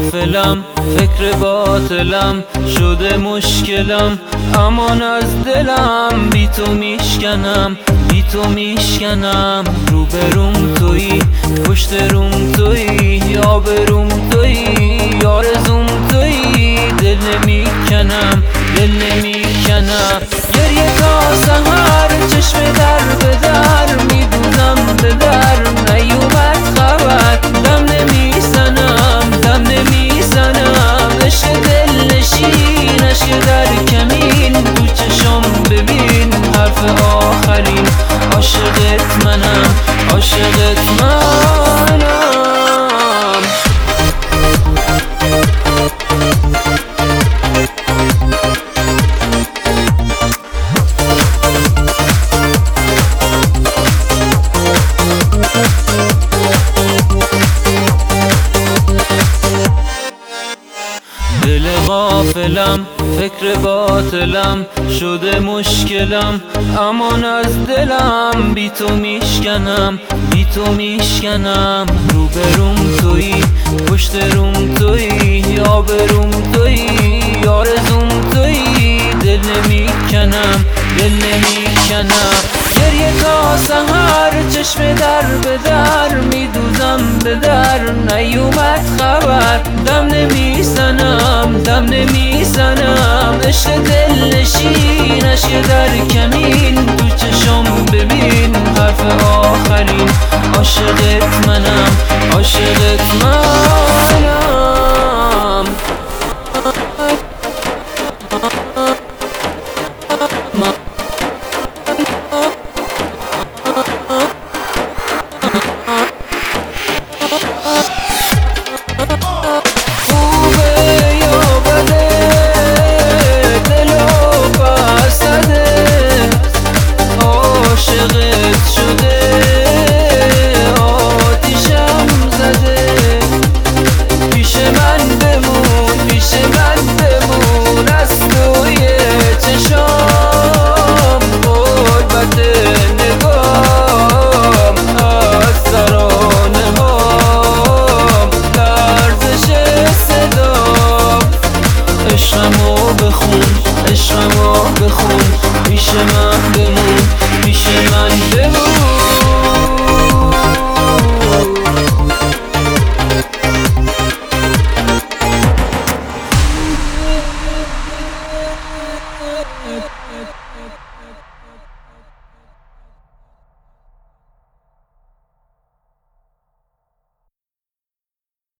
غافلم، فکر باطلم شده مشکلم، امان از دلم بی تو میشکنم، بی تو میشکنم. رو بروم تویی، پشت روم تویی، آبروم تویی، آرزوم تویی. دل نمیکنم، دل نمیکنم. گریه تا سحر، چشم در به در میدوزم به در، نیومد خبر. دم نمیزنم، دم نمیزنم. عشق دل نشین، عشق در کمین. تو چشم ببین حرف آخرین. عاشقت منم، عاشقت منم. دل غافلم، فکر باطلم شده مشکلم، امان از دلم بی تو میشکنم، بی تو میشکنم. رو بروم تویی، پشت روم تویی، آبروم تویی، آرزوم تویی. دل نمیکنم، دل نمیکنم. گریه تا سحر، چشم در به در میدوزم به در، نیومد خبر. دم نمیزنم، دم نمیزنم. عشق دل نشین، عشق در کمین. تو چشم ببین حرف آخرین. عاشقت منم، عاشقت منم. عشقمو بخون، عشقمو بخون. پیش من بمون، پیش من بمون.